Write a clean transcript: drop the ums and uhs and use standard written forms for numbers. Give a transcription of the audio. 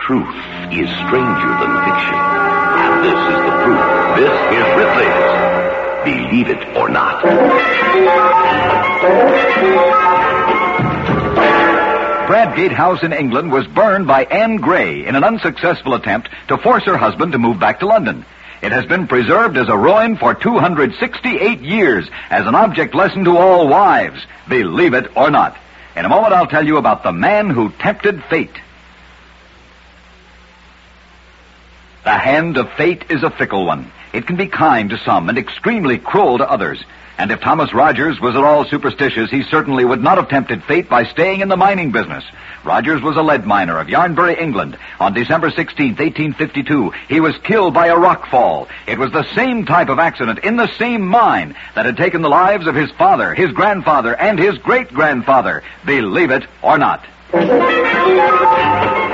Truth is stranger than fiction. And this is the proof. This is Ripley's Believe It or Not. Bradgate House in England was burned by Anne Grey in an unsuccessful attempt to force her husband to move back to London. It has been preserved as a ruin for 268 years as an object lesson to all wives. Believe it or not. In a moment, I'll tell you about the man who tempted fate. The hand of fate is a fickle one. It can be kind to some and extremely cruel to others. And if Thomas Rogers was at all superstitious, he certainly would not have tempted fate by staying in the mining business. Rogers was a lead miner of Yarnbury, England. On December 16th, 1852, he was killed by a rock fall. It was the same type of accident in the same mine that had taken the lives of his father, his grandfather, and his great-grandfather. Believe it or not.